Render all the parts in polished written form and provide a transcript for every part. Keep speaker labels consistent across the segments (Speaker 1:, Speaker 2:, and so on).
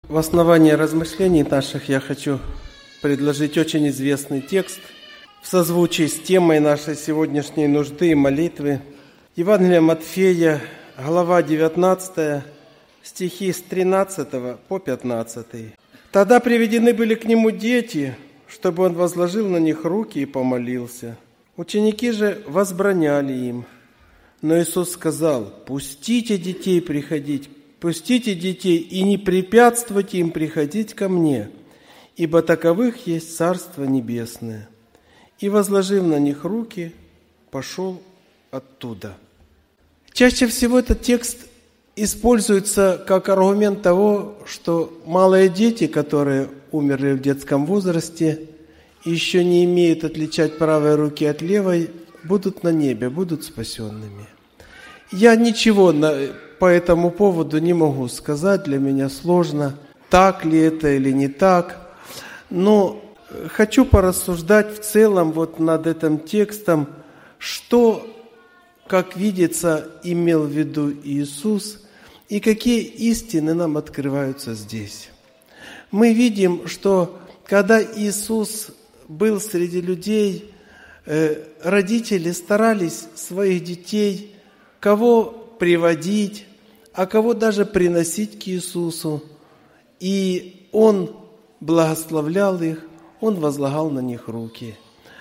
Speaker 1: В основании размышлений наших я хочу предложить очень известный текст в созвучии с темой нашей сегодняшней нужды и молитвы. Евангелие Матфея, глава 19, стихи с 13 по 15. «Тогда приведены были к нему дети, чтобы он возложил на них руки и помолился. Ученики же возбраняли им. Но Иисус сказал: пустите детей и не препятствуйте им приходить ко мне, ибо таковых есть Царство Небесное. И, возложив на них руки, пошел оттуда». Чаще всего этот текст используется как аргумент того, что малые дети, которые умерли в детском возрасте и еще не имеют отличать правой руки от левой, будут на небе, будут спасенными. Я ничего по этому поводу не могу сказать, для меня сложно, так ли это или не так. Но хочу порассуждать в целом над этим текстом, что, как видится, имел в виду Иисус и какие истины нам открываются здесь. Мы видим, что когда Иисус был среди людей, родители старались своих детей кого приводить, а кого даже приносить к Иисусу. И Он благословлял их, Он возлагал на них руки.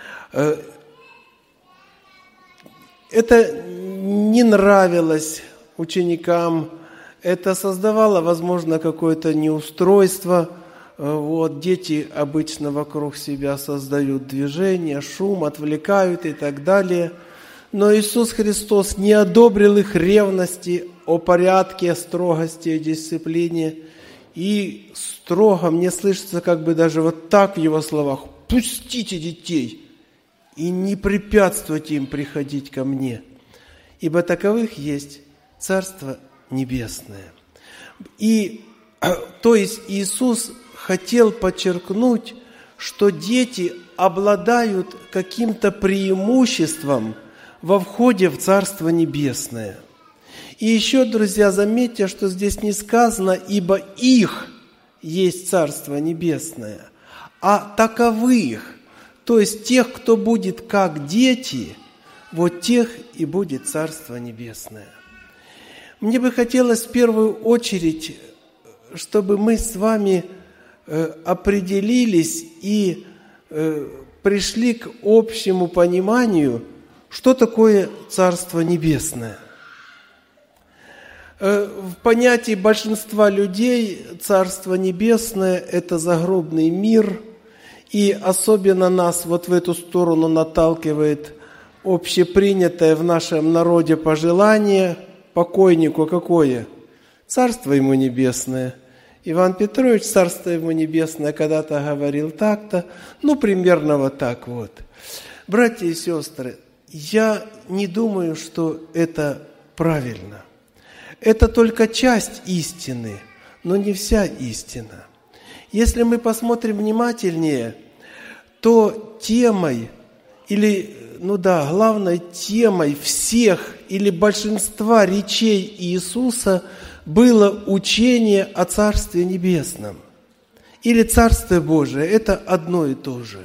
Speaker 1: Это не нравилось ученикам, это создавало, возможно, какое-то неустройство. Дети обычно вокруг себя создают движение, шум, отвлекают и так далее. Но Иисус Христос не одобрил их ревности о порядке, о строгости, о дисциплине. И строго, мне слышится даже так в Его словах: «Пустите детей и не препятствуйте им приходить ко мне, ибо таковых есть Царство Небесное». То есть Иисус хотел подчеркнуть, что дети обладают каким-то преимуществом во входе в Царство Небесное. И еще, друзья, заметьте, что здесь не сказано: «ибо их есть Царство Небесное», а таковых, то есть тех, кто будет как дети, тех и будет Царство Небесное. Мне бы хотелось в первую очередь, чтобы мы с вами определились и пришли к общему пониманию, что такое Царство Небесное. В понятии большинства людей Царство Небесное – это загробный мир, и особенно нас в эту сторону наталкивает общепринятое в нашем народе пожелание покойнику какое? Царство ему небесное. Иван Петрович, Царство ему небесное, когда-то говорил так-то, примерно так. Братья и сестры, я не думаю, что это правильно. Это только часть истины, но не вся истина. Если мы посмотрим внимательнее, то темой главной темой всех или большинства речей Иисуса было учение о Царстве Небесном или Царстве Божие. Это одно и то же.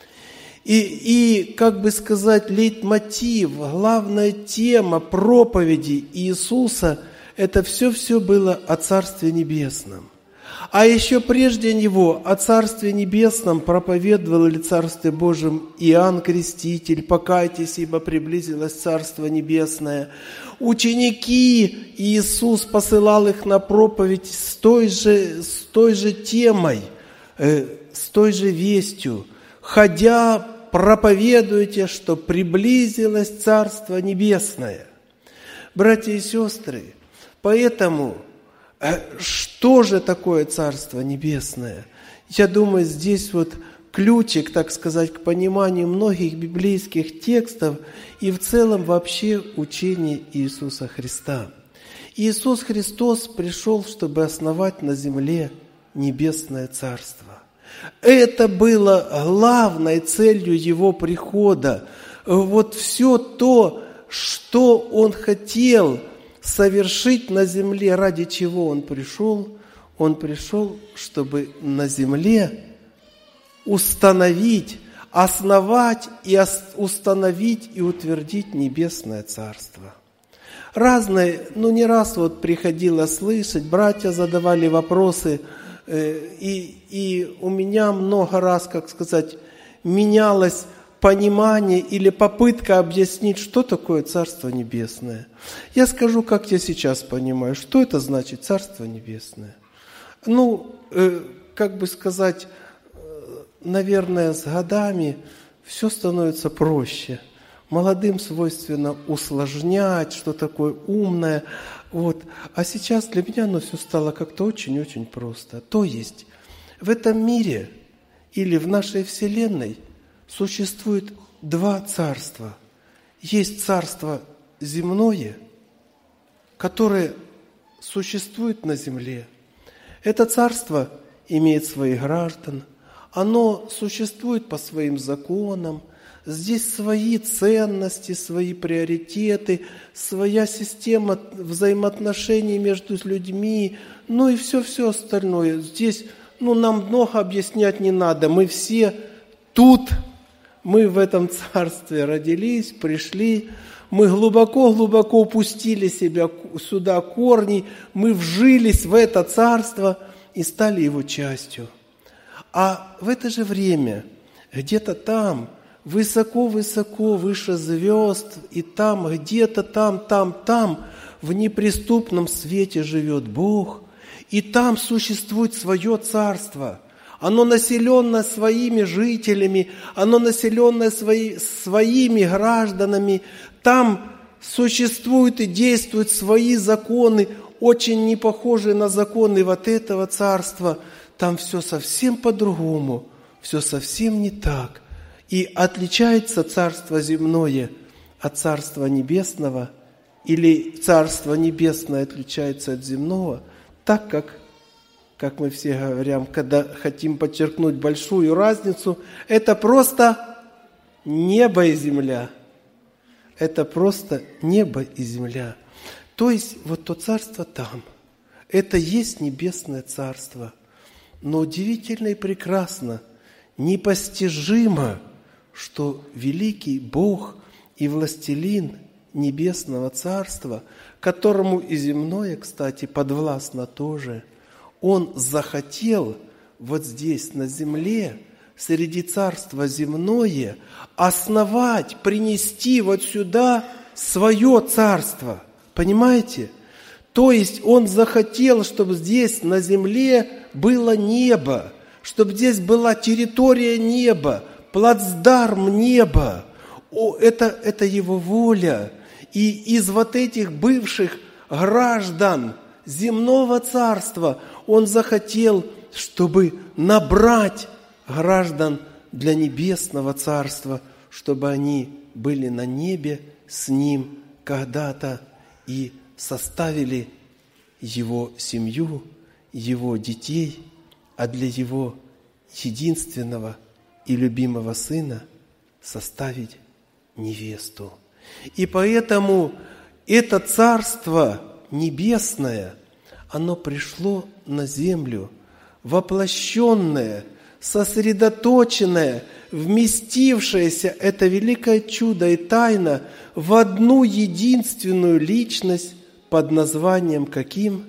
Speaker 1: И лейтмотив, главная тема проповеди Иисуса – это все было о Царстве Небесном. А еще прежде Него о Царстве Небесном проповедовал или Царстве Божьем Иоанн Креститель: «Покайтесь, ибо приблизилось Царство Небесное». Ученики Иисус посылал их на проповедь с той же темой, с той же вестью: «Ходя, проповедуйте, что приблизилось Царство Небесное». Братья и сестры, поэтому что же такое Царство Небесное? Я думаю, здесь ключик, к пониманию многих библейских текстов и в целом вообще учения Иисуса Христа. Иисус Христос пришел, чтобы основать на земле небесное Царство. Это было главной целью Его прихода. Все то, что Он хотел совершить на земле, ради чего Он пришел, Он пришел, чтобы на земле установить, основать и установить и утвердить небесное царство. Разные, не раз приходилось слышать, братья задавали вопросы, и у меня много раз, менялось понимание или попытка объяснить, что такое Царство Небесное. Я скажу, как я сейчас понимаю, что это значит Царство Небесное. Наверное, с годами все становится проще. Молодым свойственно усложнять, что такое умное. А сейчас для меня все стало как-то очень-очень просто. То есть в этом мире или в нашей Вселенной существует два царства. Есть царство земное, которое существует на земле. Это царство имеет своих граждан, оно существует по своим законам, здесь свои ценности, свои приоритеты, своя система взаимоотношений между людьми, и все остальное. Здесь, нам много объяснять не надо, мы все тут, мы в этом царстве родились, пришли, мы глубоко-глубоко упустили себя сюда корни, мы вжились в это царство и стали его частью. А в это же время, где-то там, высоко-высоко, выше звезд, и там, где-то там, в неприступном свете живет Бог, и там существует свое царство. Оно населено своими жителями, оно населено своими гражданами. Там существуют и действуют свои законы, очень не похожие на законы этого царства. Там все совсем по-другому, все совсем не так. И отличается царство земное от царства небесного, или царство небесное отличается от земного, так как мы все говорим, когда хотим подчеркнуть большую разницу, это просто небо и земля. Это просто небо и земля. То есть то царство там, это есть небесное царство. Но удивительно и прекрасно, непостижимо, что великий Бог и властелин небесного царства, которому и земное, кстати, подвластно тоже, Он захотел здесь, на земле, среди царства земное, основать, принести сюда свое царство. Понимаете? То есть Он захотел, чтобы здесь, на земле, было небо, чтобы здесь была территория неба, плацдарм неба. Это Его воля. И из этих бывших граждан земного царства Он захотел, чтобы набрать граждан для небесного царства, чтобы они были на небе с Ним когда-то и составили Его семью, Его детей, а для Его единственного и любимого Сына составить невесту. И поэтому это Царство Небесное, оно пришло на землю, воплощенное, сосредоточенное, вместившееся, это великое чудо и тайна, в одну единственную личность под названием каким?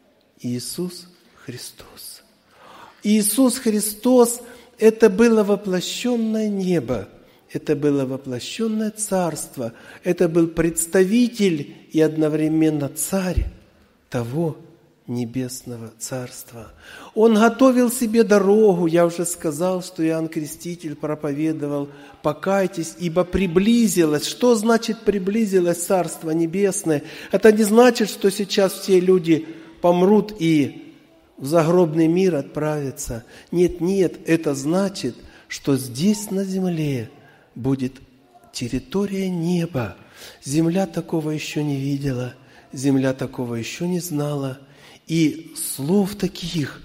Speaker 1: Иисус Христос. Иисус Христос – это было воплощенное небо, это было воплощенное царство, это был представитель и одновременно царь того небесного царства. Он готовил себе дорогу. Я уже сказал, что Иоанн Креститель проповедовал: «Покайтесь, ибо приблизилось». Что значит приблизилось Царство Небесное? Это не значит, что сейчас все люди помрут и в загробный мир отправятся. Нет, это значит, что здесь на земле будет территория неба. Земля такого еще не видела, земля такого еще не знала. И слов таких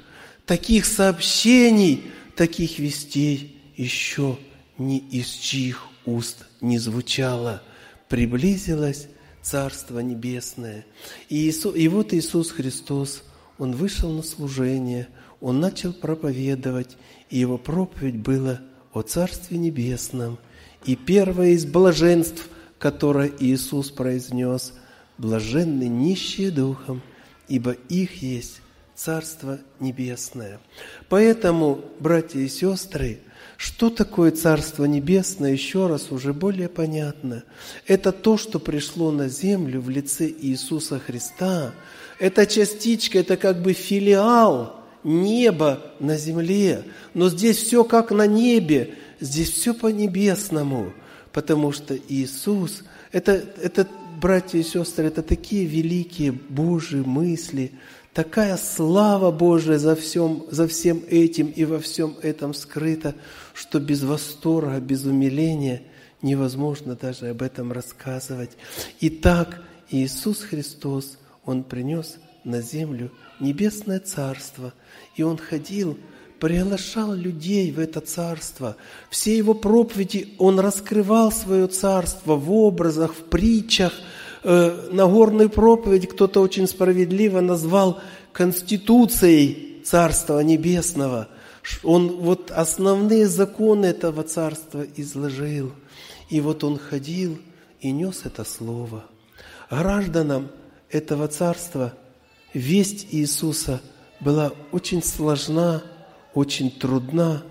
Speaker 1: сообщений, таких вестей еще ни из чьих уст не звучало. Приблизилось Царство Небесное. И вот Иисус Христос Он вышел на служение, он начал проповедовать, и его проповедь была о Царстве Небесном. И первое из блаженств, которое Иисус произнес: «Блаженны нищие духом, ибо их есть Царство Небесное». Поэтому, братья и сестры, что такое Царство Небесное, еще раз, уже более понятно. Это то, что пришло на землю в лице Иисуса Христа. Это частичка, это как бы филиал неба на земле. Но здесь все как на небе, здесь все по-небесному. Потому что Иисус, это, братья и сестры, это такие великие Божьи мысли, такая слава Божия за всем этим и во всем этом скрыта, что без восторга, без умиления невозможно даже об этом рассказывать. Итак, Иисус Христос, Он принес на землю небесное Царство, и Он ходил, приглашал людей в это Царство. Все Его проповеди Он раскрывал свое Царство в образах, в притчах. Нагорную проповедь кто-то очень справедливо назвал конституцией Царства Небесного. Он вот основные законы этого Царства изложил. И вот Он ходил и нес это Слово. Гражданам этого Царства весть Иисуса была очень сложна, очень трудна,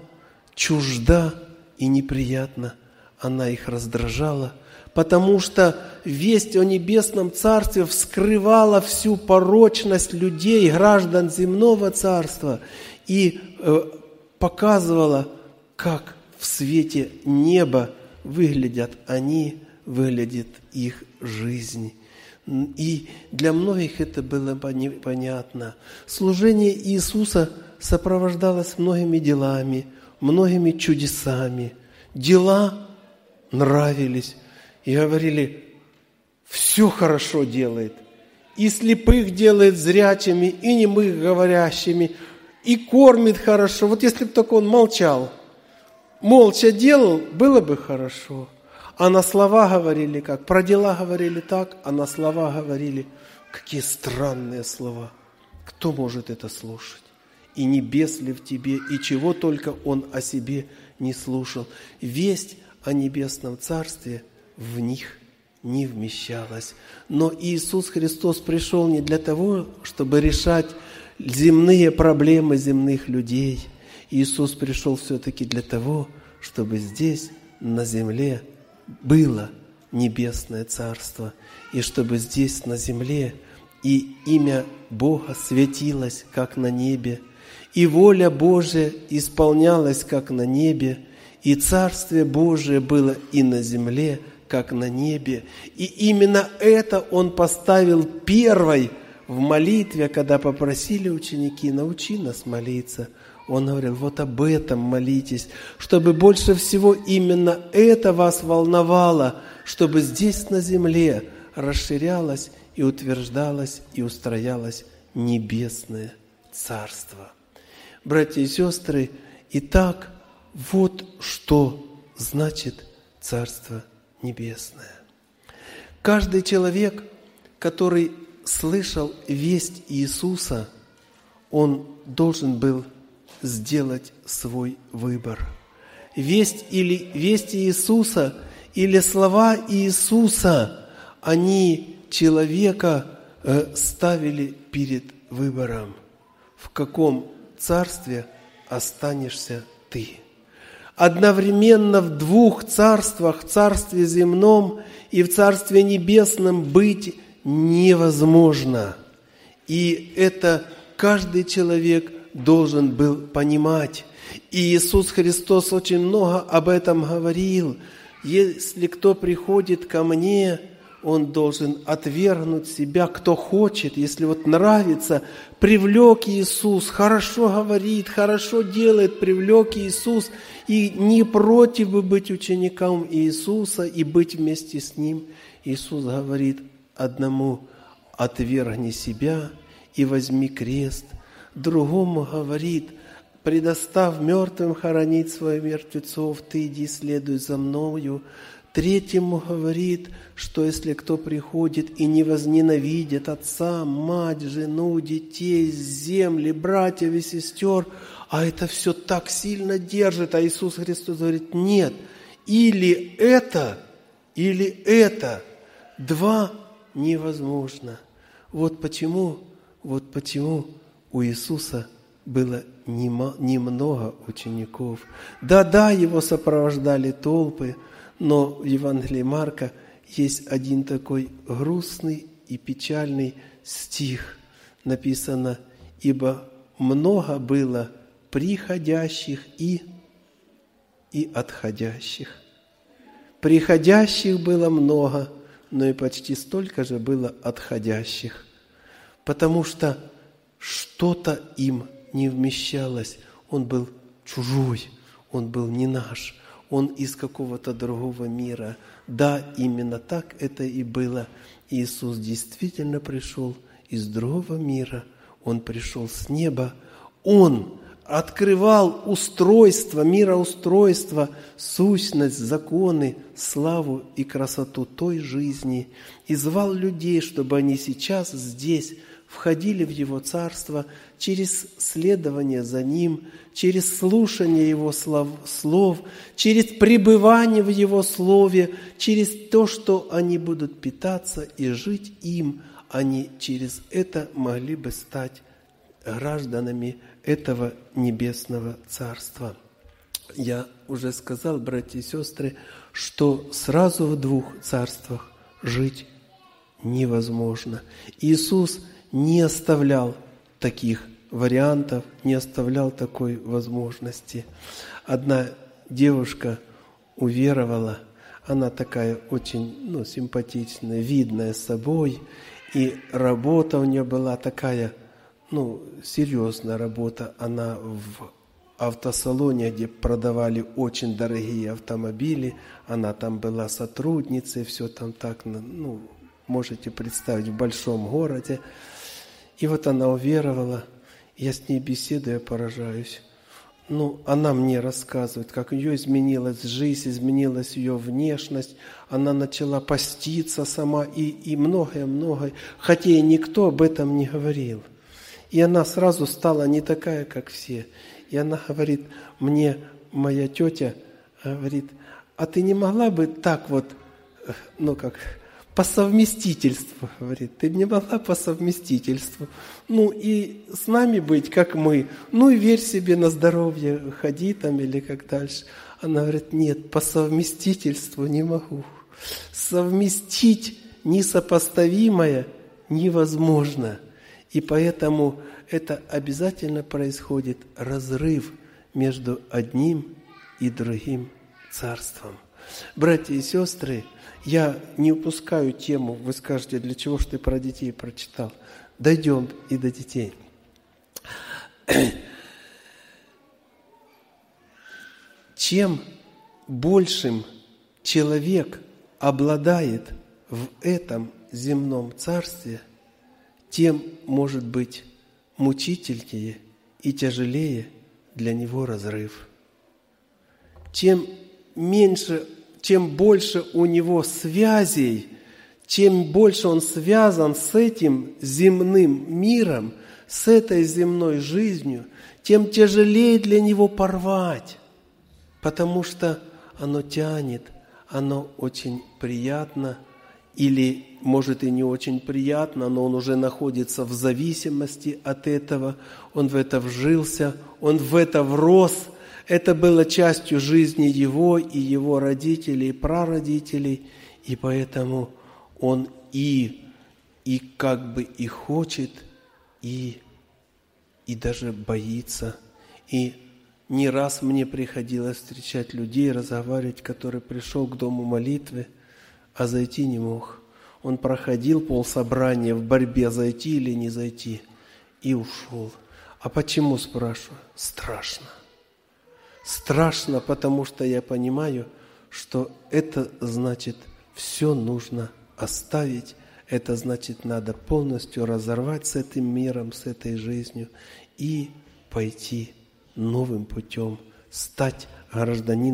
Speaker 1: чужда и неприятна. Она их раздражала, потому что весть о Небесном Царстве вскрывала всю порочность людей, граждан земного Царства, и показывала, как в свете неба выглядят они, выглядит их жизнь. И для многих это было понятно. Служение Иисуса сопровождалось многими делами, многими чудесами. Дела нравились и говорили: все хорошо делает. И слепых делает зрячими, и немых говорящими, и кормит хорошо. Вот если бы только Он молчал, молча делал, было бы хорошо. А на слова говорили как? Про дела говорили так, а на слова говорили: какие странные слова. Кто может это слушать? И небес ли в тебе, и чего только Он о себе не слушал. Весть о Небесном Царстве в них не вмещалась. Но Иисус Христос пришел не для того, чтобы решать земные проблемы земных людей. Иисус пришел все-таки для того, чтобы здесь, на земле, было Небесное Царство, и чтобы здесь, на земле, и имя Бога светилось, как на небе, и воля Божия исполнялась, как на небе, и Царствие Божие было и на земле, как на небе. И именно это Он поставил первой в молитве, когда попросили ученики: научи нас молиться. Он говорил: вот об этом молитесь, чтобы больше всего именно это вас волновало, чтобы здесь на земле расширялось и утверждалось и устроялось Небесное Царство. Братья и сестры, итак, вот что значит Царство Небесное. Каждый человек, который слышал весть Иисуса, он должен был сделать свой выбор. Весть Иисуса или слова Иисуса, они человека ставили перед выбором, в каком царстве останешься ты. Одновременно в двух царствах, в царстве земном и в царстве небесном, быть невозможно. И это каждый человек должен был понимать. И Иисус Христос очень много об этом говорил. Если кто приходит ко мне, он должен отвергнуть себя. Кто хочет, если вот нравится, привлек Иисус, хорошо говорит, хорошо делает, привлек Иисус, и не против бы быть учеником Иисуса и быть вместе с Ним. Иисус говорит одному: отвергни себя и возьми крест. Другому говорит: предостав мертвым хоронить своих мертвецов, ты иди, следуй за мною. Третьему говорит, что если кто приходит и не возненавидит отца, мать, жену, детей, земли, братьев и сестер, а это все так сильно держит, а Иисус Христос говорит, нет, или это, два невозможно. Вот почему у Иисуса было немного учеников. Да, его сопровождали толпы, но в Евангелии Марка есть один такой грустный и печальный стих. Написано, «Ибо много было приходящих и отходящих». Приходящих было много, но и почти столько же было отходящих, потому что что-то им не вмещалось. Он был чужой, он был не наш, он из какого-то другого мира. Да, именно так это и было. Иисус действительно пришел из другого мира, Он пришел с неба, Он открывал устройство, мироустройство, сущность, законы, славу и красоту той жизни и звал людей, чтобы они сейчас здесь входили в Его Царство через следование за Ним, через слушание Его слов, через пребывание в Его Слове, через то, что они будут питаться и жить им, они через это могли бы стать гражданами этого небесного Царства. Я уже сказал, братья и сестры, что сразу в двух царствах жить невозможно. Иисус не оставлял таких вариантов, не оставлял такой возможности. Одна девушка уверовала, она такая очень симпатичная, видная собой, и работа у нее была такая, серьезная работа. Она в автосалоне, где продавали очень дорогие автомобили, она там была сотрудницей, все там так, можете представить, в большом городе. И вот она уверовала, я с ней беседую, я поражаюсь. Она мне рассказывает, как у нее изменилась жизнь, изменилась ее внешность, она начала поститься сама и многое-многое, хотя и никто об этом не говорил. И она сразу стала не такая, как все. И она говорит, мне моя тетя говорит, а ты не могла бы так по совместительству, говорит, ты не могла по совместительству, и с нами быть, как мы, и верь себе на здоровье, ходи там или как дальше. Она говорит, нет, по совместительству не могу. Совместить несопоставимое невозможно. И поэтому это обязательно происходит разрыв между одним и другим царством. Братья и сестры, я не упускаю тему, вы скажете, для чего ж ты про детей прочитал? Дойдем и до детей. Чем большим человек обладает в этом земном царстве, тем может быть мучительнее и тяжелее для него разрыв. Чем больше у него связей, чем больше он связан с этим земным миром, с этой земной жизнью, тем тяжелее для него порвать, потому что оно тянет, оно очень приятно, или, может, и не очень приятно, но он уже находится в зависимости от этого, он в это вжился, он в это врос. Это было частью жизни его и его родителей, и прародителей, и поэтому он и как бы и хочет, и даже боится. И не раз мне приходилось встречать людей, разговаривать, который пришел к дому молитвы, а зайти не мог. Он проходил полсобрания в борьбе, зайти или не зайти, и ушел. А почему, спрашиваю? Страшно. Страшно, потому что я понимаю, что это значит, все нужно оставить, это значит, надо полностью разорвать с этим миром, с этой жизнью и пойти новым путем, стать гражданином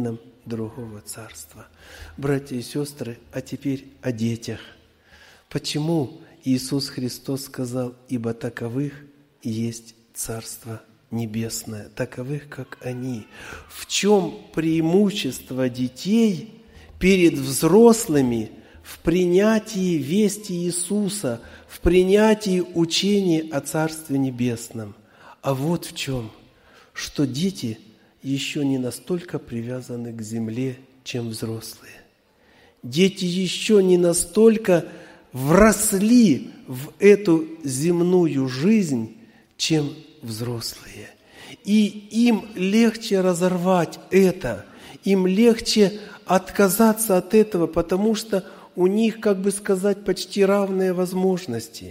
Speaker 1: другого царства. Братья и сестры, а теперь о детях. Почему Иисус Христос сказал: «Ибо таковых есть Царство Небесное», таковых, как они? В чем преимущество детей перед взрослыми в принятии вести Иисуса, в принятии учения о Царстве Небесном? А вот в чем, что дети еще не настолько привязаны к земле, чем взрослые. Дети еще не настолько вросли в эту земную жизнь, чем взрослые. И им легче разорвать это, им легче отказаться от этого, потому что у них, как бы сказать, почти равные возможности.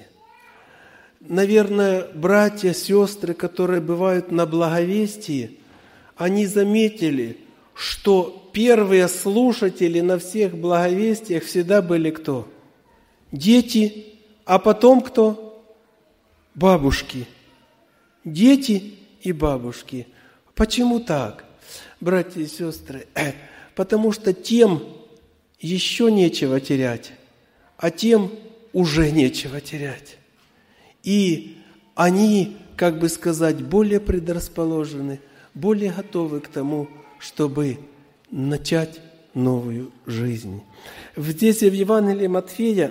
Speaker 1: Наверное, братья, сестры, которые бывают на благовестии, они заметили, что первые слушатели на всех благовестиях всегда были кто? Дети, а потом кто? Бабушки. Дети и бабушки. Почему так, братья и сестры? Потому что тем еще нечего терять, а тем уже нечего терять. И они, как бы сказать, более предрасположены, более готовы к тому, чтобы начать новую жизнь. Здесь в Евангелии Матфея,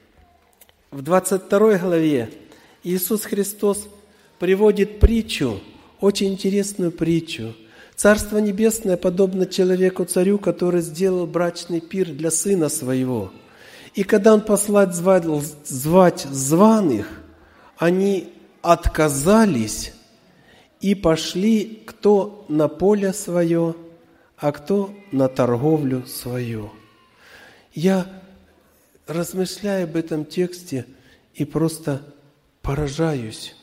Speaker 1: в 22 главе, Иисус Христос приводит притчу, очень интересную притчу. Царство Небесное подобно человеку-царю, который сделал брачный пир для сына своего. И когда он послал звать званых, они отказались и пошли кто на поле свое, а кто на торговлю свою. Я размышляю об этом тексте и просто поражаюсь.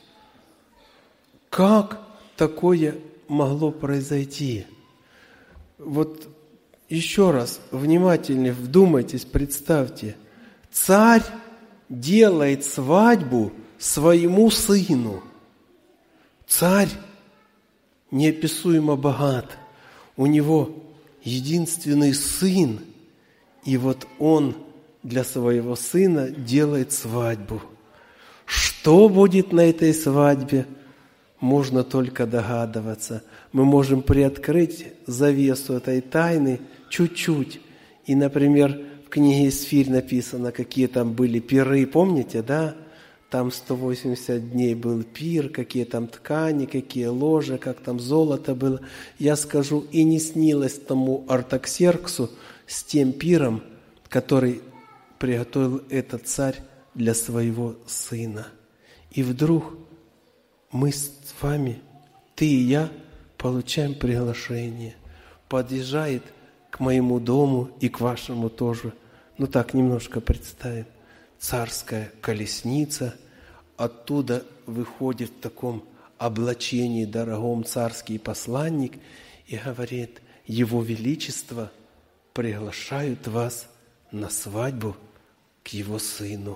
Speaker 1: Как такое могло произойти? Вот еще раз внимательнее вдумайтесь, представьте. Царь делает свадьбу своему сыну. Царь неописуемо богат. У него единственный сын. И вот он для своего сына делает свадьбу. Что будет на этой свадьбе? Можно только догадываться. Мы можем приоткрыть завесу этой тайны чуть-чуть. И, например, в книге Исфирь написано, какие там были пиры. Помните, да? Там 180 дней был пир, какие там ткани, какие ложи, как там золото было. Я скажу, и не снилось тому Артаксерксу с тем пиром, который приготовил этот царь для своего сына. И вдруг мы с вами, ты и я, получаем приглашение. Подъезжает к моему дому и к вашему тоже. Ну так, немножко представим. Царская колесница. Оттуда выходит в таком облачении дорогом царский посланник и говорит: Его Величество приглашают вас на свадьбу к его сыну.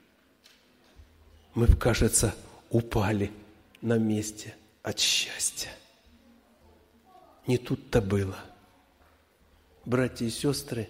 Speaker 1: Мы, кажется, упали на месте от счастья. Не тут-то было. Братья и сестры,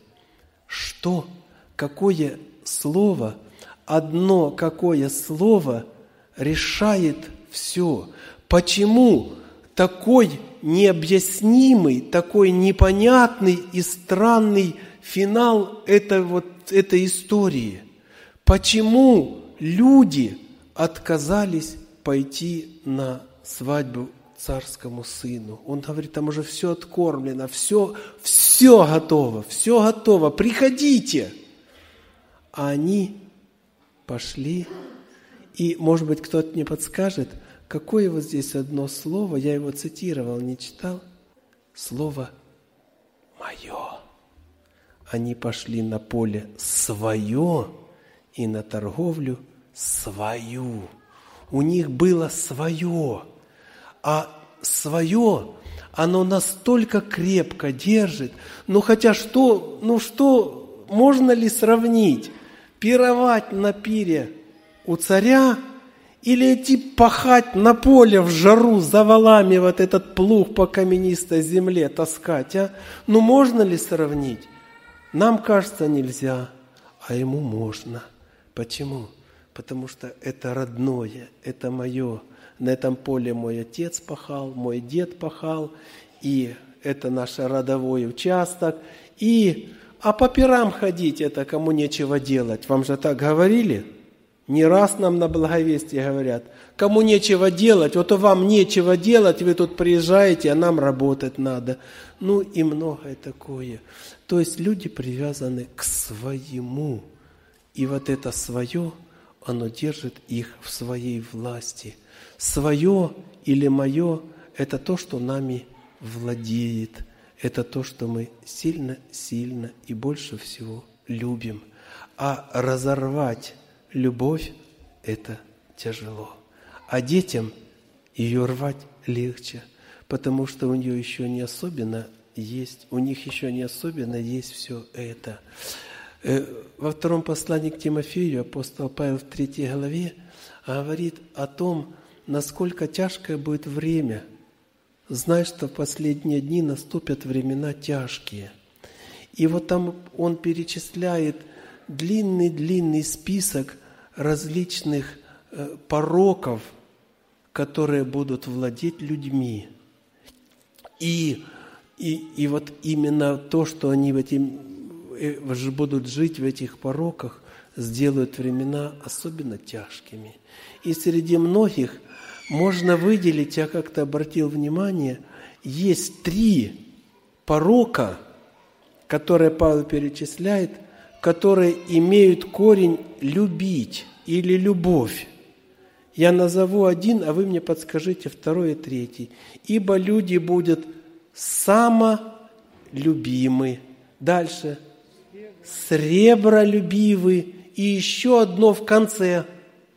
Speaker 1: какое слово, одно какое слово решает все? Почему такой необъяснимый, такой непонятный и странный финал этой истории? Почему люди отказались пойти на свадьбу царскому сыну? Он говорит, там уже все откормлено, все готово, приходите. А они пошли, и, может быть, кто-то мне подскажет, какое вот здесь одно слово, я его цитировал, не читал, слово «моё». Они пошли на поле свое и на торговлю свою. У них было свое, а свое, оно настолько крепко держит. Хотя что можно ли сравнить? Пировать на пире у царя Или идти пахать на поле в жару за валами, вот этот плуг по каменистой земле таскать, а? Ну, можно ли сравнить? Нам кажется, нельзя, а ему можно. Почему? Потому что это родное, это мое. На этом поле мой отец пахал, мой дед пахал, и это наш родовой участок. А по пирам ходить, это кому нечего делать. Вам же так говорили? Не раз нам на благовестии говорят, кому нечего делать, вот вам нечего делать, вы тут приезжаете, а нам работать надо. Ну и многое такое. То есть люди привязаны к своему. И вот это свое, оно держит их в своей власти. Свое или мое – это то, что нами владеет. Это то, что мы сильно и больше всего любим. А разорвать любовь – это тяжело. А детям ее рвать легче, потому что у нее еще не особенно есть, у них еще не особенно есть все это. Во втором послании к Тимофею апостол Павел в 3 главе говорит о том, насколько тяжкое будет время. Знай, что в последние дни наступят времена тяжкие. И вот там он перечисляет длинный список различных пороков, которые будут владеть людьми. И вот именно то, что они будут жить в этих пороках, сделают времена особенно тяжкими. И среди многих можно выделить, я как-то обратил внимание, есть 3 порока, которые Павел перечисляет, которые имеют корень «любить» или «любовь». Я назову один, а вы мне подскажите 2 и 3. «Ибо люди будут самолюбимы». Дальше. «Сребролюбивы». И еще одно в конце.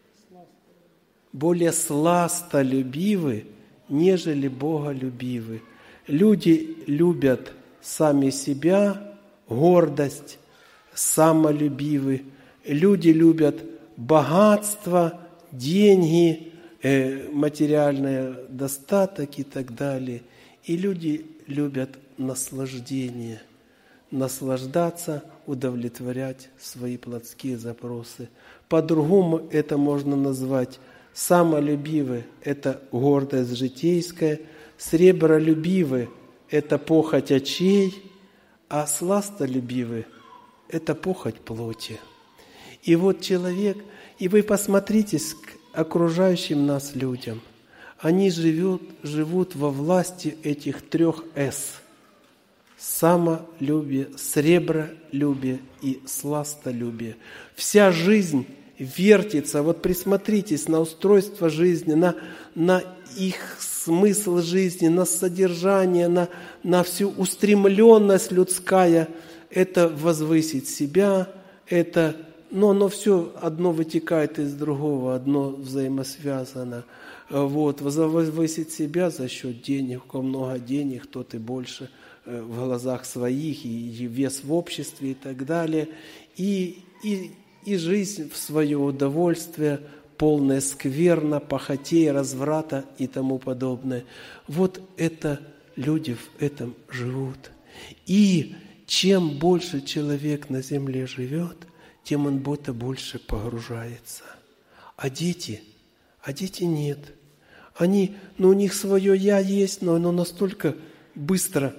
Speaker 1: «Более сластолюбивы, нежели боголюбивы». Люди любят сами себя, гордость, самолюбивы. Люди любят богатство, деньги, материальный достаток и так далее. И люди любят наслаждение, наслаждаться, удовлетворять свои плотские запросы. По-другому это можно назвать самолюбивы – это гордость житейская, сребролюбивы – это похоть очей, а сластолюбивы – это похоть плоти. И вот человек, и вы посмотритесь к окружающим нас людям, они живут во власти этих 3 «С» – самолюбие, сребролюбие и сластолюбие. Вся жизнь вертится, вот присмотритесь на устройство жизни, на их смысл жизни, на содержание, на всю устремленность людская. Это возвысить себя, но оно все одно вытекает из другого, одно взаимосвязано. Вот, возвысить себя за счет денег, у кого много денег, тот и больше в глазах своих, и вес в обществе и так далее. И жизнь в свое удовольствие, полная скверна, похотей, разврата и тому подобное. Вот это люди в этом живут. И чем больше человек на земле живет, тем он будто больше погружается. А дети нет. У них свое «я» есть, но оно настолько быстро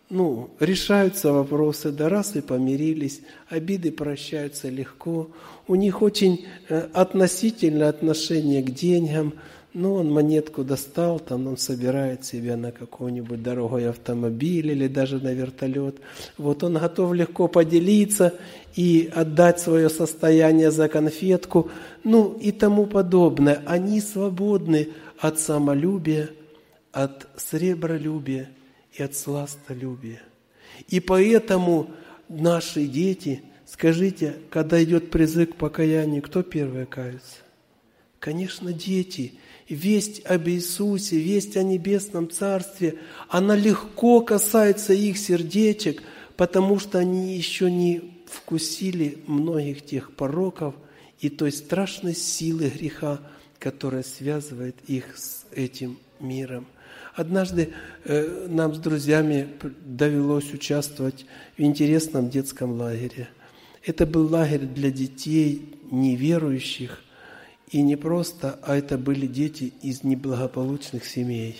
Speaker 1: решаются вопросы, да раз и помирились, обиды прощаются легко. У них очень относительное отношение к деньгам. Он монетку достал, он собирает себе на какой-нибудь дорогой автомобиль или даже на вертолет. Вот он готов легко поделиться и отдать свое состояние за конфетку, и тому подобное. Они свободны от самолюбия, от сребролюбия и от сластолюбия. И поэтому наши дети, скажите, когда идет призыв к покаянию, кто первый кается? Конечно, дети. Весть об Иисусе, весть о Небесном Царстве, она легко касается их сердечек, потому что они еще не вкусили многих тех пороков и той страшной силы греха, которая связывает их с этим миром. Однажды нам с друзьями довелось участвовать в интересном детском лагере. Это был лагерь для детей неверующих, и не просто, а это были дети из неблагополучных семей.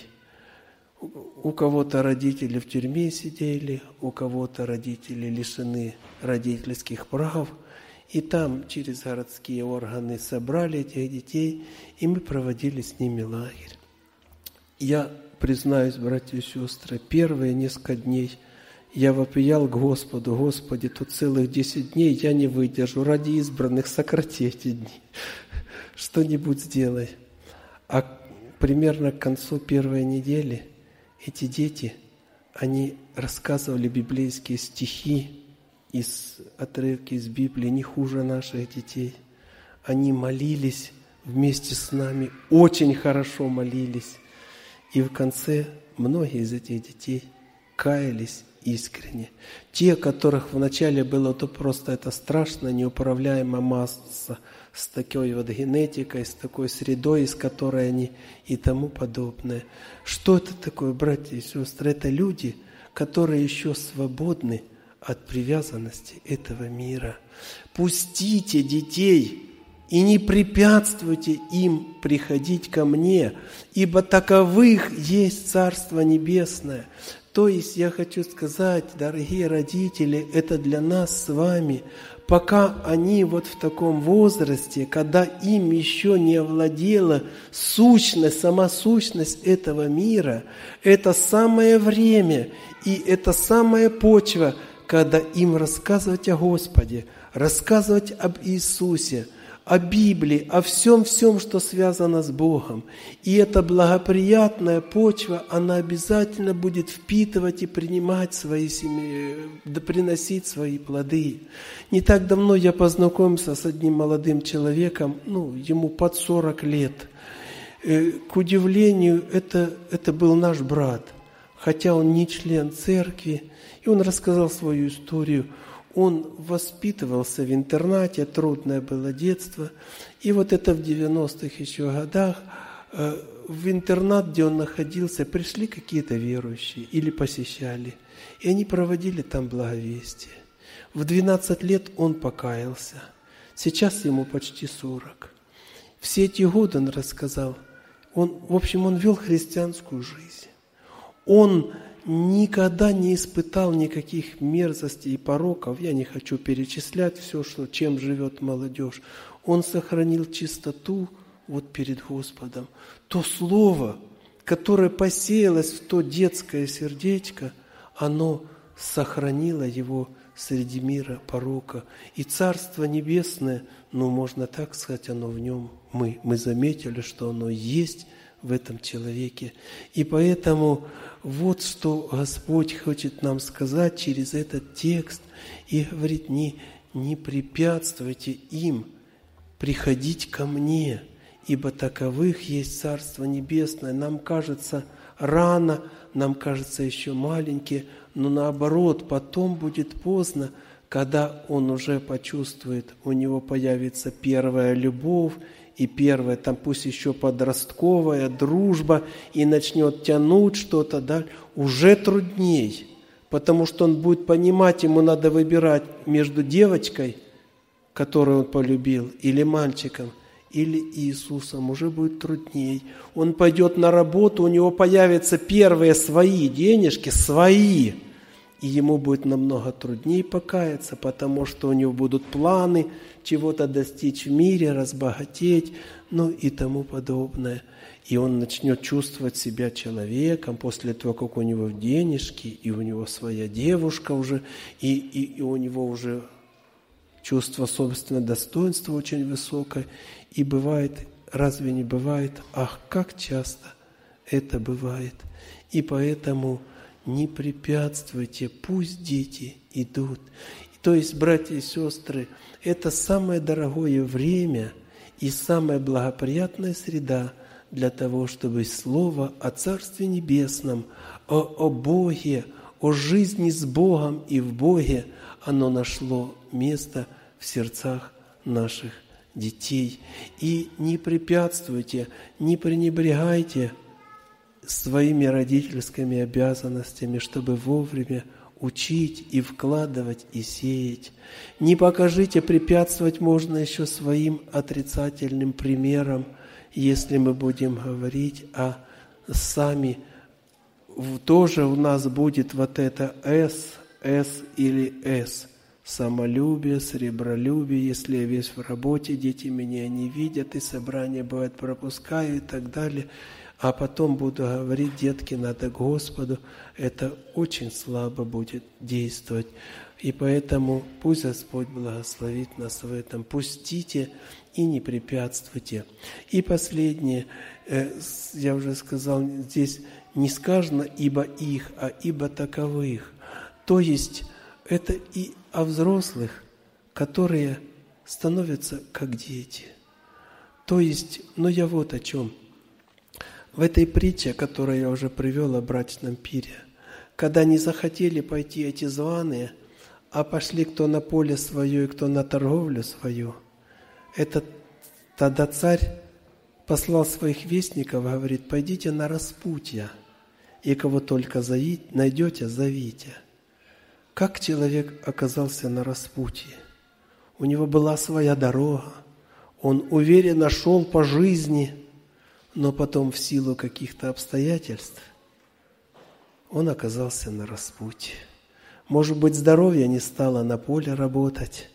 Speaker 1: У кого-то родители в тюрьме сидели, у кого-то родители лишены родительских прав. И там через городские органы собрали этих детей, и мы проводили с ними лагерь. Я признаюсь, братья и сестры, первые несколько дней я вопиял к Господу: Господи, тут целых 10 дней я не выдержу, ради избранных сократи эти дни, что-нибудь сделай. А примерно к концу первой недели эти дети, они рассказывали библейские стихи, отрывки из Библии, не хуже наших детей. Они молились вместе с нами, очень хорошо молились. И в конце многие из этих детей каялись искренне. Те, которых вначале было то просто это страшно, неуправляемо масса с такой вот генетикой, с такой средой, из которой они и тому подобное. Что это такое, братья и сестры? Это люди, которые еще свободны от привязанности этого мира. Пустите детей и не препятствуйте им приходить ко мне, ибо таковых есть Царство Небесное. То есть я хочу сказать, дорогие родители, это для нас с вами, пока они вот в таком возрасте, когда им еще не овладела сущность, сама сущность этого мира, это самое время и это самая почва, когда им рассказывать о Господе, рассказывать об Иисусе, о Библии, о всем, что связано с Богом. И эта благоприятная почва, она обязательно будет впитывать и принимать приносить свои плоды. Не так давно я познакомился с одним молодым человеком, ему под 40 лет. К удивлению, это был наш брат, хотя он не член церкви. И он рассказал свою историю. Он воспитывался в интернате, трудное было детство. И вот это в 90-х еще годах в интернат, где он находился, пришли какие-то верующие или посещали. И они проводили там благовестие. В 12 лет он покаялся. Сейчас ему почти 40. Все эти годы, он рассказал, он вел христианскую жизнь. Он никогда не испытал никаких мерзостей и пороков. Я не хочу перечислять все, чем живет молодежь. Он сохранил чистоту перед Господом. То слово, которое посеялось в то детское сердечко, оно сохранило его среди мира порока. И Царство Небесное, можно так сказать, оно в нем. Мы заметили, что оно есть в этом человеке. И поэтому вот что Господь хочет нам сказать через этот текст. И говорит, не препятствуйте им приходить ко мне, ибо таковых есть Царство Небесное. Нам кажется рано, нам кажется еще маленькие, но наоборот, потом будет поздно, когда он уже почувствует, у него появится первая любовь, и первая, там пусть еще подростковая дружба, и начнет тянуть что-то, да, уже трудней, потому что он будет понимать, ему надо выбирать между девочкой, которую он полюбил, или мальчиком, или Иисусом, уже будет трудней. Он пойдет на работу, у него появятся первые свои денежки, свои, и ему будет намного труднее покаяться, потому что у него будут планы чего-то достичь в мире, разбогатеть, и тому подобное. И он начнет чувствовать себя человеком после того, как у него денежки, и у него своя девушка уже, и у него уже чувство собственного достоинства очень высокое. И бывает, разве не бывает? Ах, как часто это бывает. И поэтому не препятствуйте, пусть дети идут. То есть, братья и сестры, это самое дорогое время и самая благоприятная среда для того, чтобы Слово о Царстве Небесном, о Боге, о жизни с Богом и в Боге, оно нашло место в сердцах наших детей. И не препятствуйте, не пренебрегайте своими родительскими обязанностями, чтобы вовремя учить и вкладывать и сеять. Не покажите, препятствовать можно еще своим отрицательным примером, если мы будем говорить, а сами тоже у нас будет вот это С или С. Самолюбие, сребролюбие, если я весь в работе, дети меня не видят, и собрания бывает пропускаю и так далее. А потом буду говорить, детки, надо к Господу. Это очень слабо будет действовать. И поэтому пусть Господь благословит нас в этом. Пустите и не препятствуйте. И последнее, я уже сказал, здесь не сказано «ибо их», а «ибо таковых». То есть это и о взрослых, которые становятся как дети. То есть, я вот о чем. В этой притче, которую я уже привел о брачном пире, когда не захотели пойти эти званые, а пошли кто на поле свое и кто на торговлю свою, тогда царь послал своих вестников, говорит, пойдите на распутье, и кого только найдете, зовите. Как человек оказался на распутье? У него была своя дорога, он уверенно шел по жизни, но потом в силу каких-то обстоятельств он оказался на распутье. Может быть, здоровье не стало на поле работать,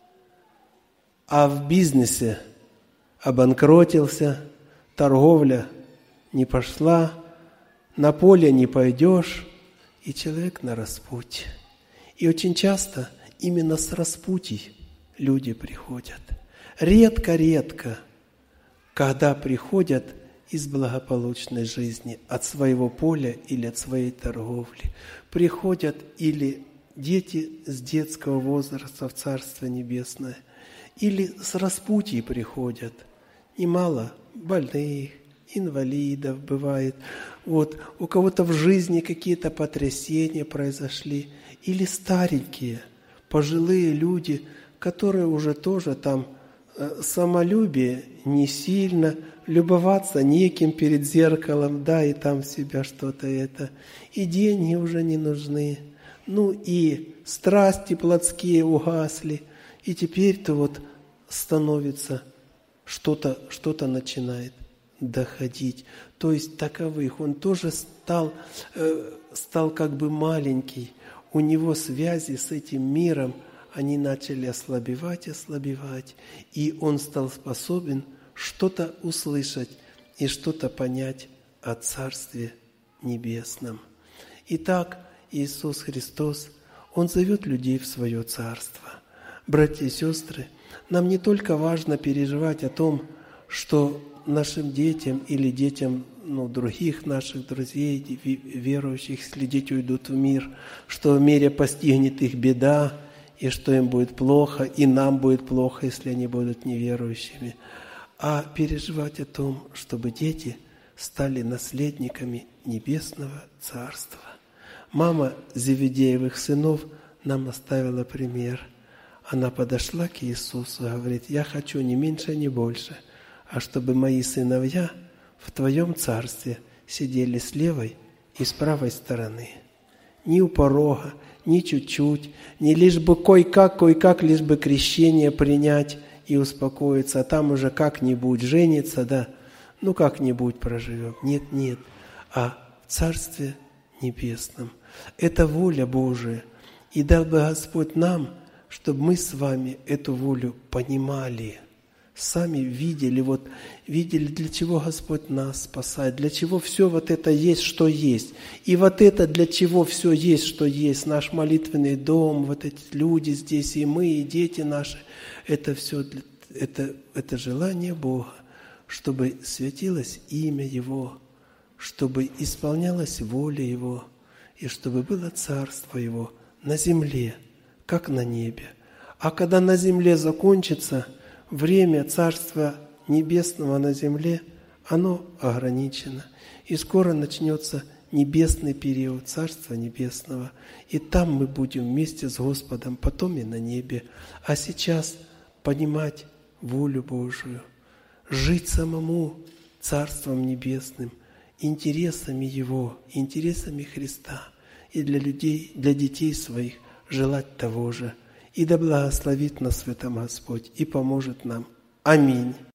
Speaker 1: а в бизнесе обанкротился, торговля не пошла, на поле не пойдешь, и человек на распутье. И очень часто именно с распутий люди приходят. Редко-редко, когда приходят из благополучной жизни, от своего поля или от своей торговли. Приходят или дети с детского возраста в Царство Небесное, или с распутий приходят. Немало больных, инвалидов бывает. У кого-то в жизни какие-то потрясения произошли. Или старенькие, пожилые люди, которые уже тоже там самолюбие не сильно, любоваться неким перед зеркалом, да, и там себя что-то это. И деньги уже не нужны. И страсти плотские угасли. И теперь-то становится что-то начинает доходить. То есть таковых. Он тоже стал как бы маленький. У него связи с этим миром, они начали ослабевать, и он стал способен что-то услышать и что-то понять о Царстве Небесном. Итак, Иисус Христос, Он зовет людей в Свое Царство. Братья и сестры, нам не только важно переживать о том, что нашим детям или детям других наших друзей, верующих, если дети уйдут в мир, что в мире постигнет их беда, и что им будет плохо, и нам будет плохо, если они будут неверующими, а переживать о том, чтобы дети стали наследниками Небесного Царства. Мама Зеведеевых сынов нам оставила пример. Она подошла к Иисусу и говорит, я хочу не меньше, не больше, а чтобы мои сыновья в Твоем Царстве сидели с левой и с правой стороны. Ни у порога, ни чуть-чуть, не лишь бы кое-как, лишь бы крещение принять и успокоиться, а там уже как-нибудь жениться, да, как-нибудь проживем. Нет, а в Царстве Небесном. Это воля Божия. И дал бы Господь нам, чтобы мы с вами эту волю понимали, сами видели, для чего Господь нас спасает, для чего все это есть, что есть. И это для чего все есть, что есть, наш молитвенный дом, эти люди здесь, и мы, и дети наши, это все, это желание Бога, чтобы светилось имя Его, чтобы исполнялась воля Его, и чтобы было Царство Его на земле, как на небе. А когда на земле закончится время Царства Небесного на земле, оно ограничено. И скоро начнется небесный период Царства Небесного. И там мы будем вместе с Господом, потом и на небе. А сейчас понимать волю Божию, жить самому Царством Небесным, интересами Его, интересами Христа, и для людей, для детей своих желать того же. И да благословит нас в этом Господь и поможет нам. Аминь.